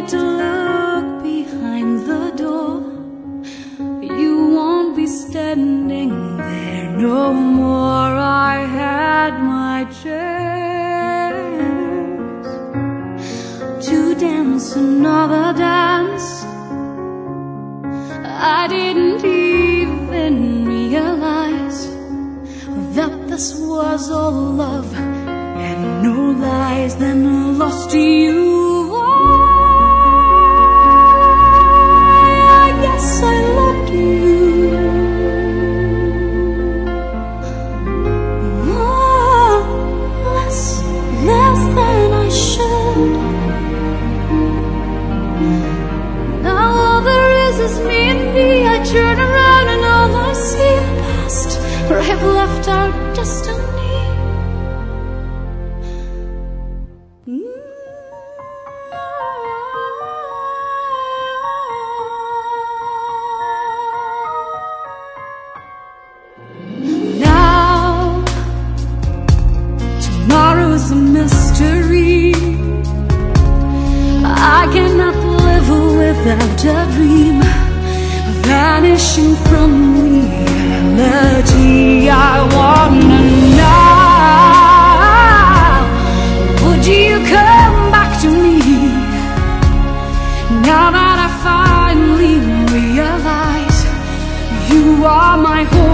need to look behind the door. You won't be standing there no more. I had my chance to dance another dance. I didn't even realize that this was all love and no lies. Then lost to you, I guess I loved you. Oh, less than I should. Now all there is me and me. I turn around and all I see is past, or I have left our destiny. Now tomorrow's a mystery. I cannot live without a dream vanishing from reality. I wanna know, would you come back to me now that I finally realize you are my home?